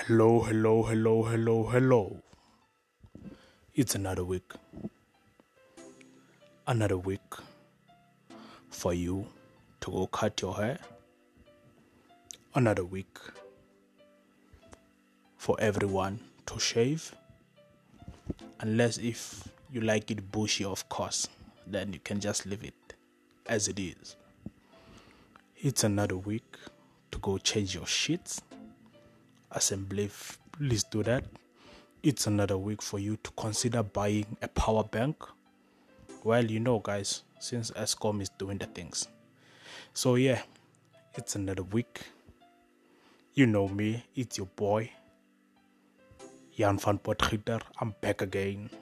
Hello, hello, hello, hello, hello. It's another week. Another week for you to go cut your hair. Another week for everyone to shave. Unless if you like it bushy, of course, then you can just leave it as it is. It's another week to go change your sheets. Assembly, please do that. It's another week for you to consider buying a power bank. Well, you know, guys, since Eskom is doing the things. So yeah, it's another week. You know me, it's your boy, Jan van Potgieter. I'm back again.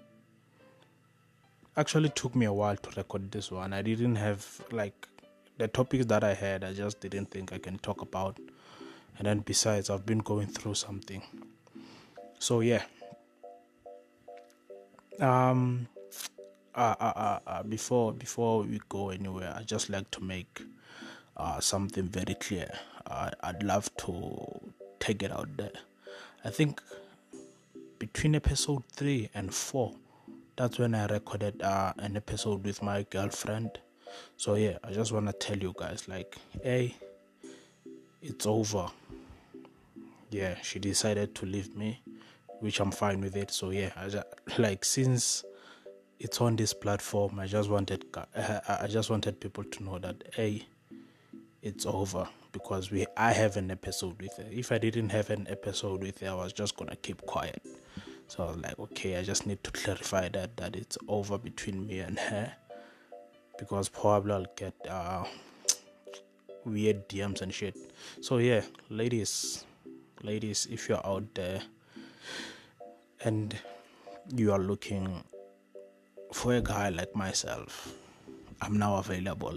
Actually took me a while to record this one. I didn't have, the topics that I had, I just didn't think I can talk about. And then besides, I've been going through something. So yeah. Before we go anywhere, I just like to make something very clear. I'd love to take it out there. I think between episode 3 and 4, that's when I recorded an episode with my girlfriend. So yeah, I just want to tell you guys, hey, it's over. Yeah, she decided to leave me, which I'm fine with it. So yeah, since it's on this platform, I just wanted people to know that, hey, it's over, because I have an episode with her. If I didn't have an episode with her, I was just gonna keep quiet. So I was like, okay, I just need to clarify that it's over between me and her, because probably I'll get weird DMs and shit. So yeah, ladies, if you're out there and you are looking for a guy like myself, I'm now available.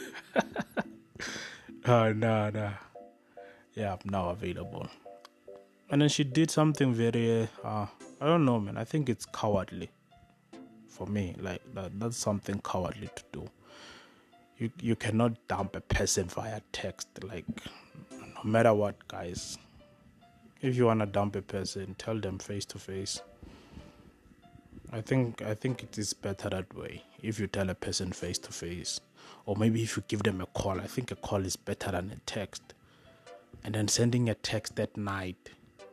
Nah. Yeah, I'm now available. And then she did something very, I don't know, man. I think it's cowardly for me. That's something cowardly to do. You cannot dump a person via text. No matter what, guys. If you wanna dump a person, tell them face to face. I think it is better that way. If you tell a person face to face, or maybe if you give them a call, I think a call is better than a text. And then sending a text at night,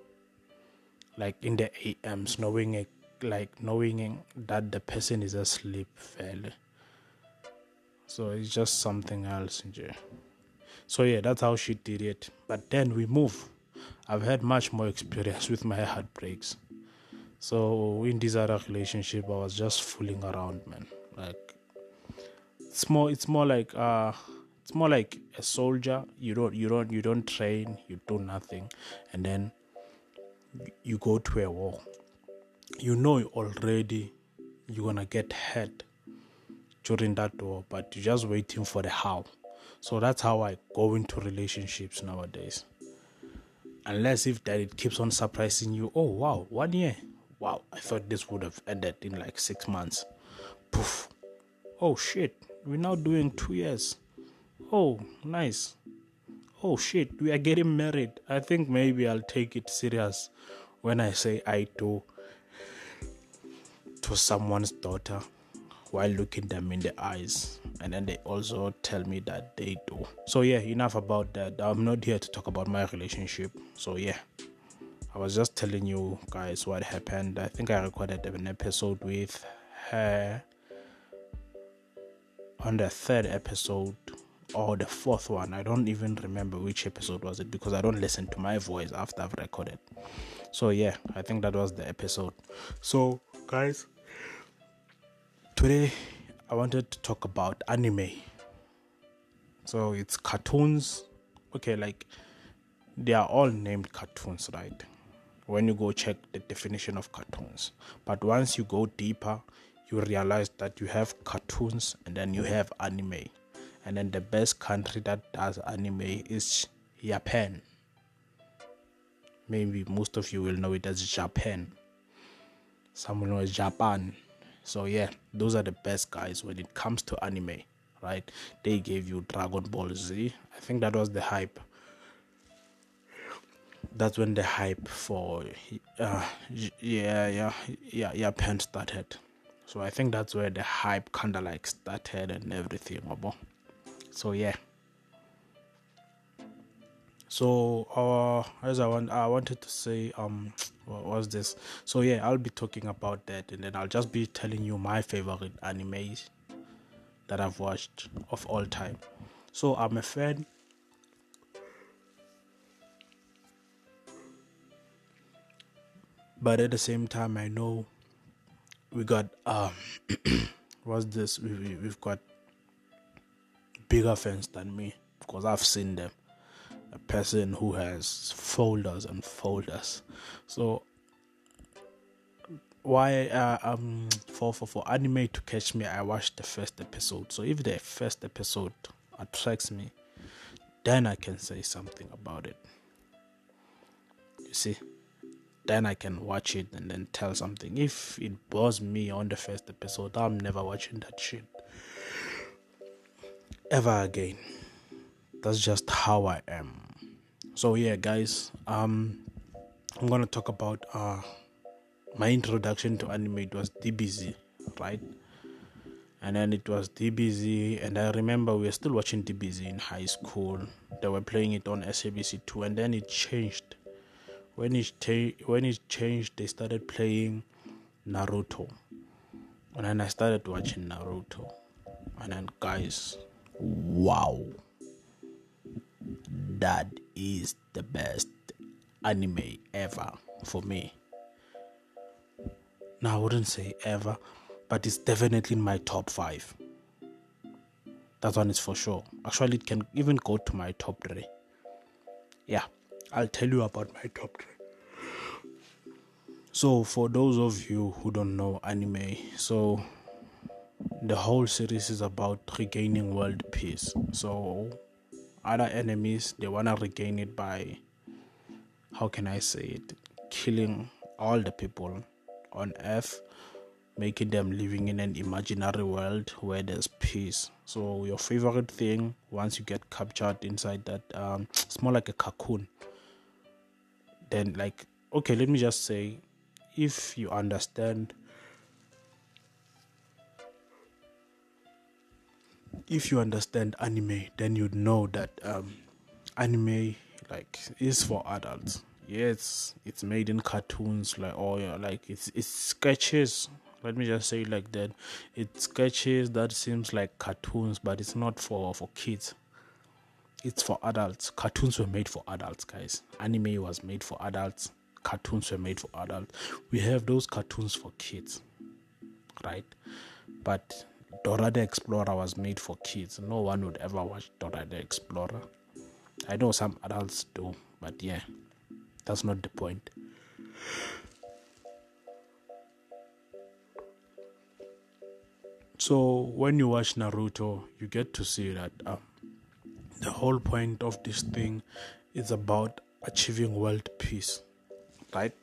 in the AMs, knowing that the person is asleep, fairly. So it's just something else. So yeah, that's how she did it. But then we move. I've had much more experience with my heartbreaks. So in this other relationship, I was just fooling around, man. It's more like a soldier. You don't train, you do nothing, and then you go to a war. You know already you're gonna get hurt during that war, but you're just waiting for the how. So that's how I go into relationships nowadays. Unless if that it keeps on surprising you. Oh wow, 1 year. Wow, I thought this would have ended in 6 months. Poof. Oh shit, we're now doing 2 years. Oh, nice. Oh shit, we are getting married. I think maybe I'll take it serious when I say I do to someone's daughter while looking them in the eyes, and then they also tell me that they do. So yeah, enough about that. I'm not here to talk about my relationship. So yeah, I was just telling you guys what happened. I think I recorded an episode with her on the 3rd episode or the 4th one. I don't even remember which episode was it, because I don't listen to my voice after I've recorded. So yeah, I think that was the episode. So guys, today I wanted to talk about anime. So it's cartoons. Okay, they are all named cartoons, right? When you go check the definition of cartoons. But once you go deeper, you realize that you have cartoons and then you have anime. And then the best country that does anime is Japan. Maybe most of you will know it as Japan. Someone knows Japan. So yeah, those are the best guys when it comes to anime, right? They gave you Dragon Ball Z. I think that was the hype. that's when the hype for Japan started. So I think that's where the hype kind of like started and everything. So yeah. So as I wanted to say what was this? So yeah, I'll be talking about that, and then I'll just be telling you my favorite animes that I've watched of all time. So I'm a fan, but at the same time I know we got what's this? We've got bigger fans than me because I've seen them. A person who has folders and folders. So why for anime to catch me, I watched the first episode. So if the first episode attracts me, then I can say something about it. You see, then I can watch it and then tell something. If it bores me on the first episode, I'm never watching that shit ever again. That's just how I am. So yeah, guys, I'm gonna talk about my introduction to anime. It was DBZ, right? And then it was DBZ, and I remember we were still watching DBZ in high school. They were playing it on SABC2, and then it changed. When it changed, they started playing Naruto, and then I started watching Naruto. And then, guys, wow, that is the best anime ever for me. Now, I wouldn't say ever, but it's definitely in my top 5. That one is for sure. Actually, it can even go to my top 3. Yeah, I'll tell you about my top 3. So, for those of you who don't know anime, so the whole series is about regaining world peace. So, other enemies, they want to regain it by, how can I say it, killing all the people on Earth, making them living in an imaginary world where there's peace. So your favorite thing, once you get captured inside that, it's more like a cocoon. Then, like, okay, let me just say, if you understand anime, then you'd know that anime like is for adults. Yes, it's made in cartoons, like, or like it's sketches. Let me just say it like that. It's sketches that seems like cartoons, but it's not for kids. It's for adults. Cartoons were made for adults, guys. Anime was made for adults. Cartoons were made for adults. We have those cartoons for kids, right? But Dora the Explorer was made for kids. No one would ever watch Dora the Explorer. I know some adults do, but yeah, that's not the point. So when you watch Naruto, you get to see that the whole point of this thing is about achieving world peace, right?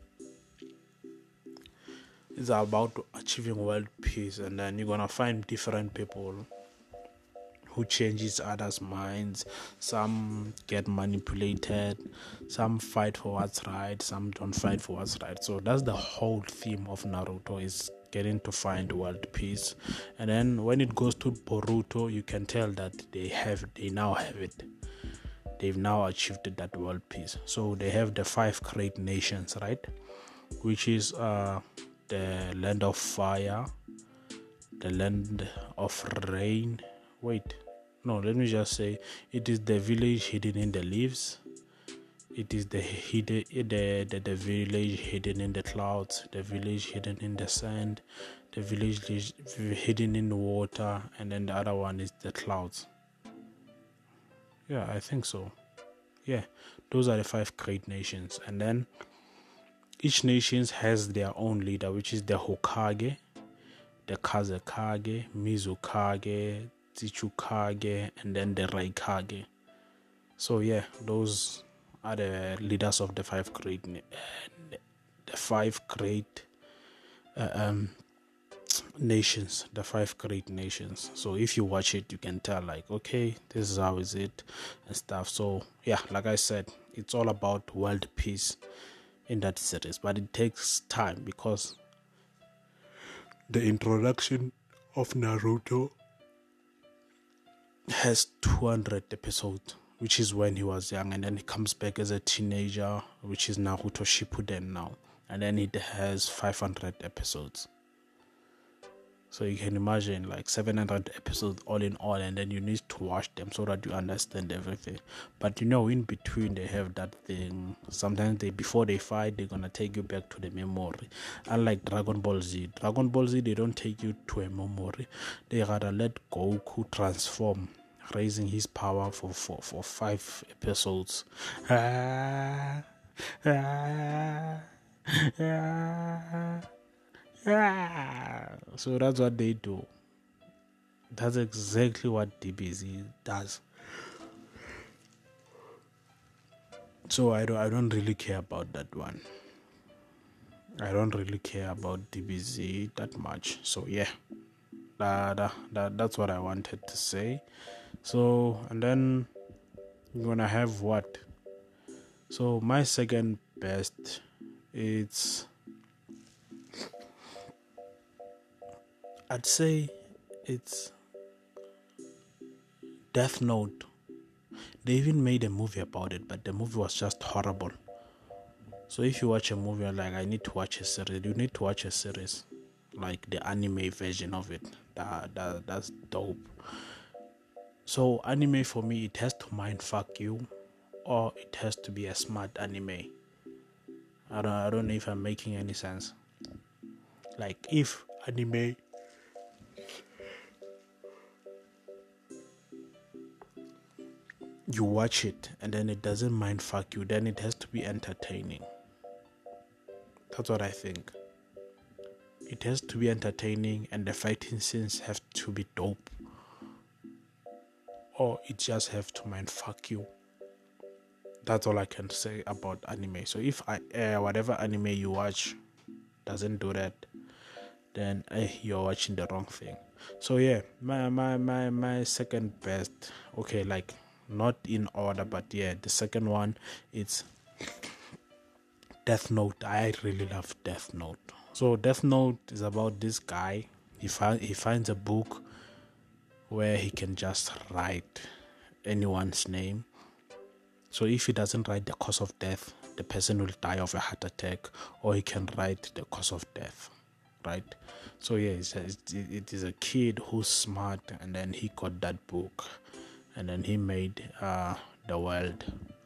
It's about achieving world peace, and then you're gonna find different people who changes others' minds. Some get manipulated, some fight for what's right, some don't fight for what's right. So that's the whole theme of Naruto, is getting to find world peace. And then when it goes to Boruto, you can tell that they now have it. They've now achieved that world peace. So they have the 5 great nations, right? Which is the land of fire, the land of rain. No, let me just say it is the village hidden in the leaves. It is the village hidden in the clouds, the village hidden in the sand, the village hidden in the water, and then the other one is the clouds. Yeah, I think so. Yeah, those are the 5 great nations. And then each nation has their own leader, which is the Hokage, the Kazekage, Mizukage, Tsuchikage, and then the Raikage. So yeah, those are the leaders of the 5 great nations, the 5 great nations. So if you watch it, you can tell like, okay, this is how is it and stuff. So yeah, like I said, it's all about world peace in that series, but it takes time because the introduction of Naruto has 200 episodes, which is when he was young, and then he comes back as a teenager, which is Naruto Shippuden now, and then it has 500 episodes. So you can imagine like 700 episodes all in all, and then you need to watch them so that you understand everything. But in between they have that thing. Sometimes before they fight, they're gonna take you back to the memory. Unlike Dragon Ball Z. Dragon Ball Z, they don't take you to a memory. They rather let Goku transform, raising his power for 5 episodes. Ah, ah, ah. So that's what they do. That's exactly what DBZ does. So I don't really care about that one. I don't really care about DBZ that much. So yeah, that's what I wanted to say. So and then you're gonna have what? So my second best, I'd say it's Death Note. They even made a movie about it, but the movie was just horrible. So if you watch a movie like I need to watch a series, you need to watch a series, like the anime version of it. That's dope. So anime for me, it has to mind fuck you, or it has to be a smart anime. I don't know if I'm making any sense. Like if anime you watch it and then it doesn't mind fuck you, then it has to be entertaining. That's what I think. It has to be entertaining and the fighting scenes have to be dope. Or it just have to mind fuck you. That's all I can say about anime. So if whatever anime you watch doesn't do that, then you're watching the wrong thing. So yeah, my second best, okay, like not in order, but yeah, the second one, it's Death Note. I really love Death Note. So Death Note is about this guy. He finds a book where he can just write anyone's name. So if he doesn't write the cause of death, the person will die of a heart attack, or he can write the cause of death, right? So yeah, it is a kid who's smart, and then he got that book, and then he made the world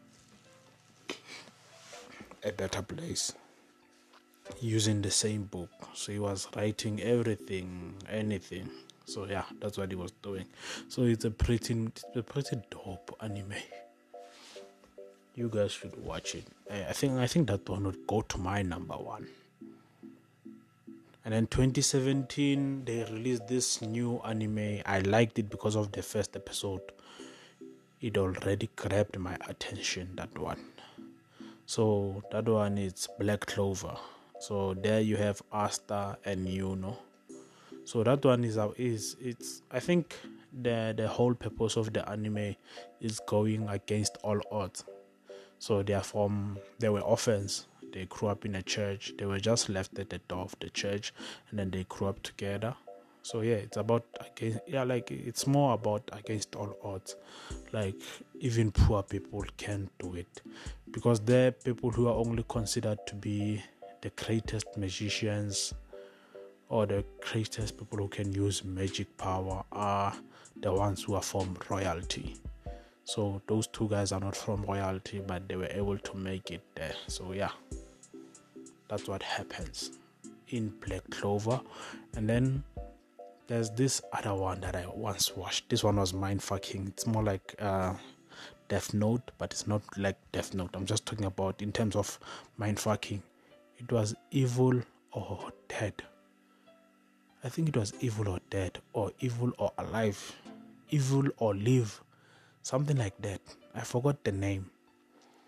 a better place using the same book. So he was writing everything, anything. So yeah, that's what he was doing. So it's a pretty dope anime. You guys should watch it. I think that one would go to my number one. And then 2017 they released this new anime. I liked it because of the first episode. It already grabbed my attention, that one. So that one is Black Clover. So there you have Asta and Yuno. So that one is it's I think the whole purpose of the anime is going against all odds. So they were orphans. They grew up in a church. They were just left at the door of the church, and then they grew up together. So yeah, it's about it's more about against all odds. Like even poor people can do it, because they're people who are only considered to be the greatest magicians or the greatest people who can use magic power are the ones who are from royalty. So those two guys are not from royalty, but they were able to make it there. So yeah, that's what happens in Black Clover. And then there's this other one that I once watched. This one was mind fucking. It's more like Death Note, but it's not like Death Note. I'm just talking about in terms of mind fucking. It was Evil or Dead. I think it was Evil or Dead, or Evil or Alive, Evil or Live, something like that. I forgot the name.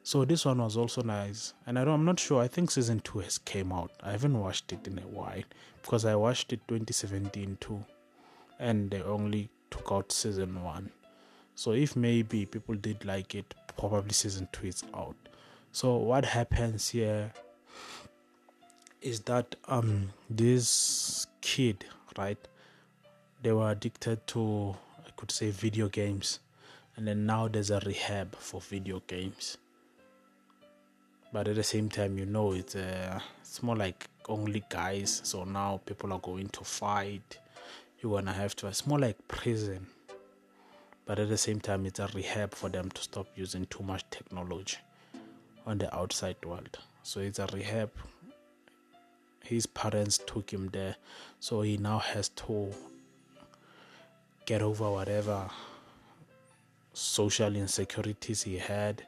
So this one was also nice, and I'm not sure. I think season 2 has came out. I haven't watched it in a while because I watched it 2017 too, and they only took out season 1. So if maybe people did like it, probably season 2 is out. So what happens here is that this kid, right? They were addicted to, I could say, video games, and then now there's a rehab for video games. But at the same time, it's more like only guys. So now people are going to fight. You're gonna have to. It's more like prison. But at the same time, it's a rehab for them to stop using too much technology on the outside world. So it's a rehab. His parents took him there, so he now has to get over whatever social insecurities he had,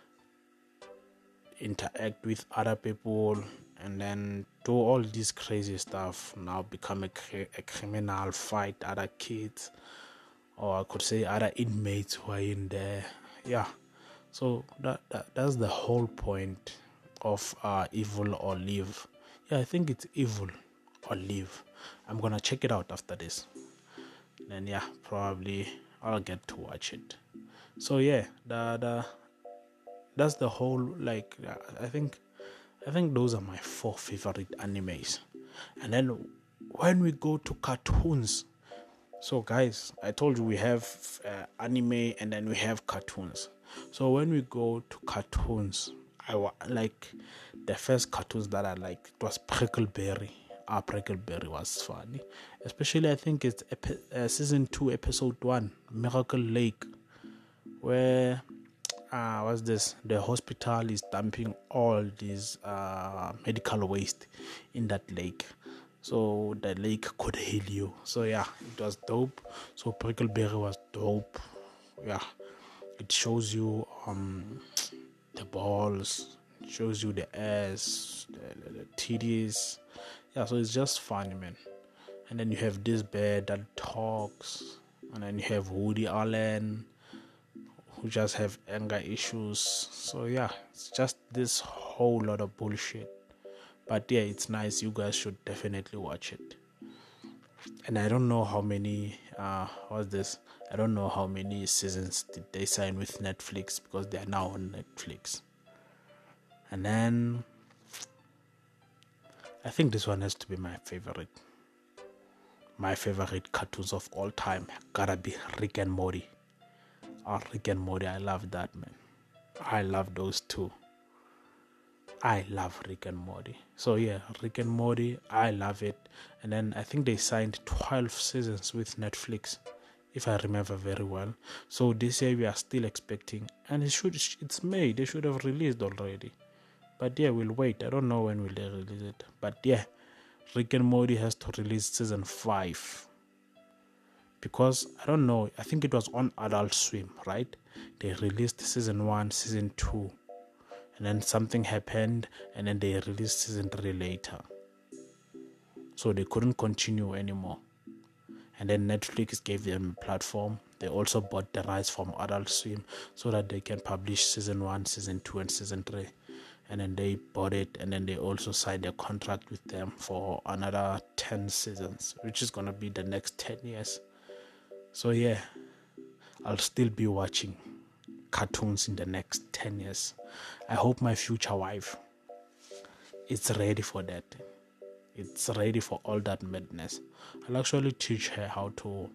interact with other people, and then do all this crazy stuff. Now become a criminal, fight other kids, or I could say other inmates who are in there. Yeah, so that's the whole point of Evil or Live. Yeah, I think it's Evil or Live. I'm gonna check it out after this. Then yeah, probably I'll get to watch it. So yeah, that's the whole, like, I think those are my 4 favorite animes. And then when we go to cartoons, so guys, I told you we have anime and then we have cartoons. So when we go to cartoons, like the first cartoons that I liked, it was Prickleberry. Prickleberry was funny, especially I think it's season 2 episode 1, Miracle Lake, where what's this? The hospital is dumping all this medical waste in that lake, so the lake could heal you. So yeah, it was dope. So Prickleberry was dope. Yeah, it shows you the balls, it shows you the ass, the titties. Yeah, so it's just funny, man. And then you have this bear that talks, and then you have Woody Allen, who just have anger issues. So yeah, it's just this whole lot of bullshit. But yeah, it's nice. You guys should definitely watch it. And I don't know how many what's this? I don't know how many seasons did they sign with Netflix, because they are now on Netflix. And then I think this one has to be my favorite. My favorite cartoons of all time gotta be Rick and Morty. Rick and Morty, I love that, man. I love those two. I love Rick and Morty. So yeah, Rick and Morty, I love it. And then I think they signed 12 seasons with Netflix, if I remember very well. So this year we are still expecting, and it's May. They should have released already. But yeah, we'll wait. I don't know when will they release it. But yeah, Rick and Morty has to release season 5. Because I don't know, I think it was on Adult Swim, right? They released season 1, season 2, and then something happened, and then they released season 3 later. So they couldn't continue anymore. And then Netflix gave them a platform. They also bought the rights from Adult Swim so that they can publish season 1, season 2, and season 3. And then they bought it, and then they also signed a contract with them for another 10 seasons, which is going to be the next 10 years. So yeah, I'll still be watching cartoons in the next 10 years. I hope my future wife is ready for that. It's ready for all that madness. I'll actually teach her how to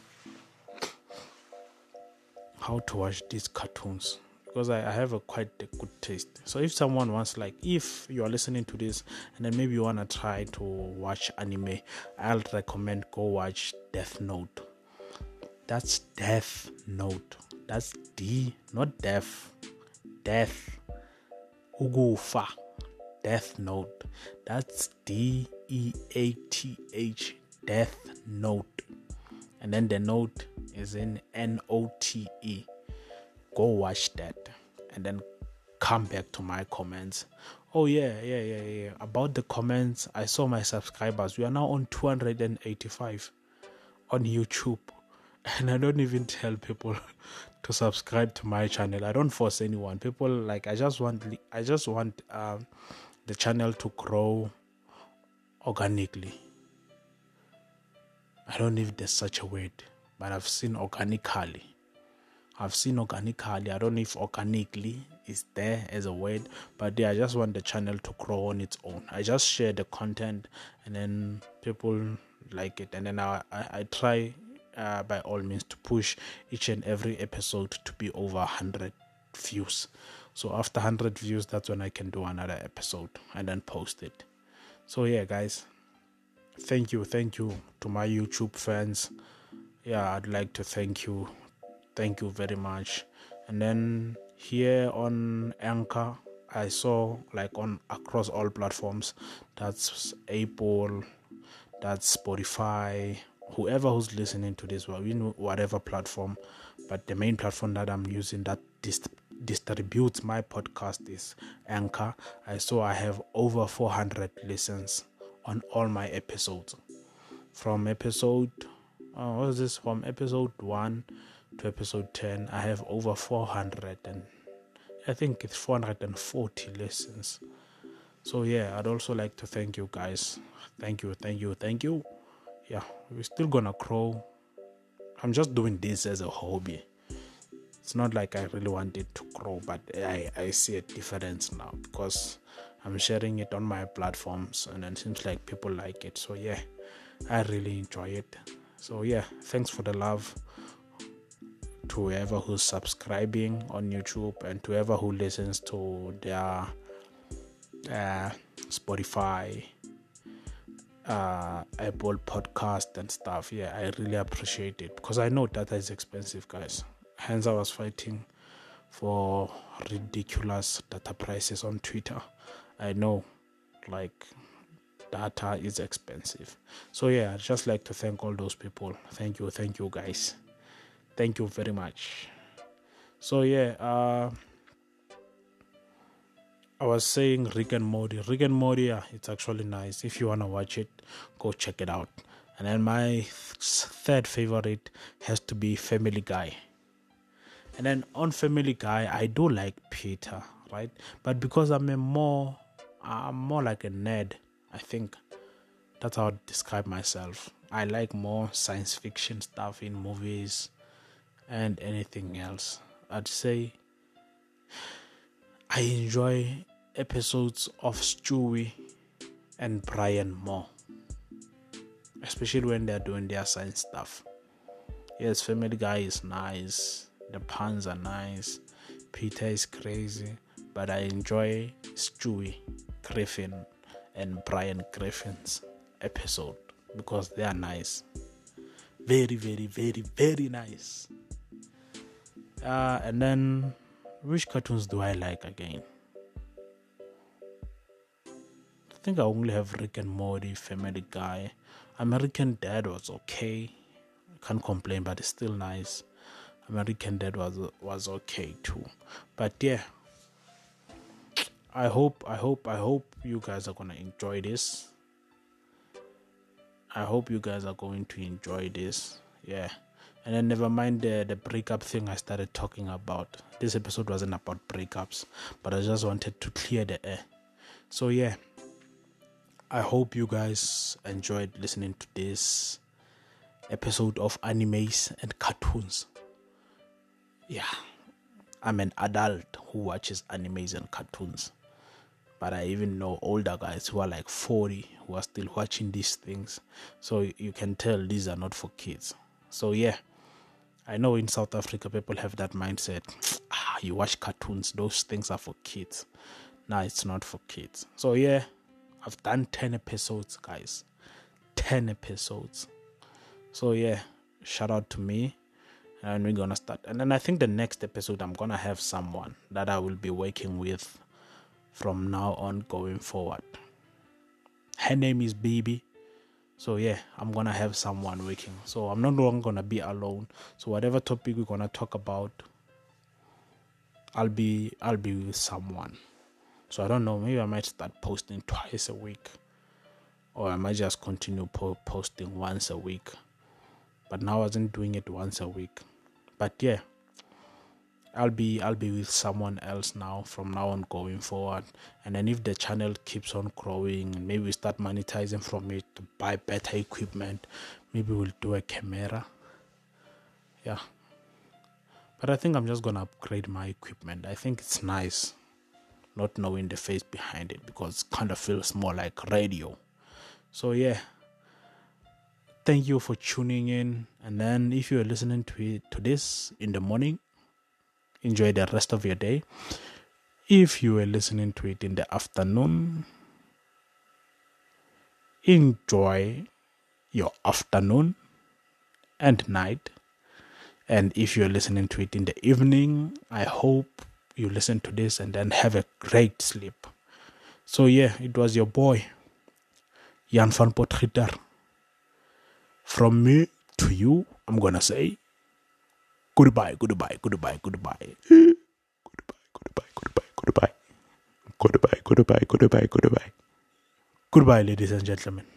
watch these cartoons, because I have quite a good taste. So if someone wants, like, if you are listening to this and then maybe you want to try to watch anime, I'll recommend go watch Death Note. That's Death Note. That's D, not death. Death. Ugufa. Death Note. That's DEATH. Death Note. And then the note is in NOTE. Go watch that. And then come back to my comments. Oh yeah. About the comments, I saw my subscribers. We are now on 285 on YouTube. and I don't even tell people to subscribe to my channel. I don't force anyone. People like I just want the channel to grow organically. I don't know if there's such a word, but I've seen organically. I don't know if organically is there as a word, but yeah, I just want the channel to grow on its own. I just share the content and then people like it, and then I try by all means to push each and every episode to be over 100 views. So after 100 views, that's when I can do another episode and then post it. So yeah, guys, thank you to my YouTube fans. Yeah, I'd like to thank you very much. And then here on Anchor, I saw like on across all platforms, that's Apple, that's Spotify, whoever who's listening to this, well, whatever platform, but the main platform that I'm using that distributes my podcast is Anchor. I saw I have over 400 listens on all my episodes. From episode from episode 1 to episode 10, I have over 400, and I think it's 440 listens. So yeah, I'd also like to thank you guys. Thank you. Yeah, we're still gonna grow. I'm just doing this as a hobby. It's not like I really want it to grow, but I see a difference now because I'm sharing it on my platforms and it seems like people like it. So yeah, I really enjoy it. So yeah, thanks for the love to whoever who's subscribing on YouTube and to whoever who listens to their Spotify, Apple podcast and stuff. Yeah, I really appreciate it because I know data is expensive, guys. Hence I was fighting for ridiculous data prices on Twitter. I know, like, data is expensive. So yeah, I'd just like to thank all those people. Thank you guys. Thank you very much. So yeah, I was saying Rick and Morty. Yeah, it's actually nice. If you want to watch it, go check it out. And then my third favorite has to be Family Guy. And then on Family Guy, I do like Peter, right? But because I'm more like a nerd, I think that's how I describe myself. I like more science fiction stuff in movies and anything else. I'd say I enjoy episodes of Stewie and Brian more, especially when they're doing their science stuff. Yes, Family Guy is nice. The puns are nice. Peter is crazy. But I enjoy Stewie Griffin and Brian Griffin's episode because they are nice. Very, very, very, very nice. And then, which cartoons do I like again? I think I only have Rick and Morty, Family Guy. American Dad was okay. I can't complain, but it's still nice. American Dad was okay too. But yeah, I hope you guys are gonna enjoy this. I hope you guys are going to enjoy this. Yeah. And then never mind the breakup thing I started talking about. This episode wasn't about breakups, but I just wanted to clear the air. So yeah, I hope you guys enjoyed listening to this episode of animes and cartoons. Yeah, I'm an adult who watches animes and cartoons, but I even know older guys who are like 40 who are still watching these things. So you can tell these are not for kids. So yeah, I know in South Africa people have that mindset. You watch cartoons, those things are for kids. No, it's not for kids. So yeah, I've done 10 episodes, guys. 10 episodes. So yeah, shout out to me. And we're gonna start. And then I think the next episode I'm gonna have someone that I will be working with from now on going forward. Her name is Baby. So yeah, I'm gonna have someone working. So I'm no longer gonna be alone. So whatever topic we're gonna talk about, I'll be with someone. So I don't know, maybe I might start posting twice a week, or I might just continue posting once a week. but now I wasn't doing it once a week. But yeah, I'll be with someone else now from now on going forward. And then if the channel keeps on growing and maybe we start monetizing from it to buy better equipment, maybe we'll do a camera. Yeah. But I think I'm just gonna upgrade my equipment. I think it's nice not knowing the face behind it, because it kind of feels more like radio. So yeah. Thank you for tuning in. And then if you're listening to this in the morning, enjoy the rest of your day. If you are listening to it in the afternoon, enjoy your afternoon and night. And if you're listening to it in the evening, I hope you listen to this and then have a great sleep. So yeah, it was your boy, Jan van Potgieter. From me to you, I'm gonna say goodbye, goodbye, goodbye, goodbye. Goodbye, goodbye, goodbye, goodbye. Goodbye, goodbye, goodbye, goodbye. Goodbye, ladies and gentlemen.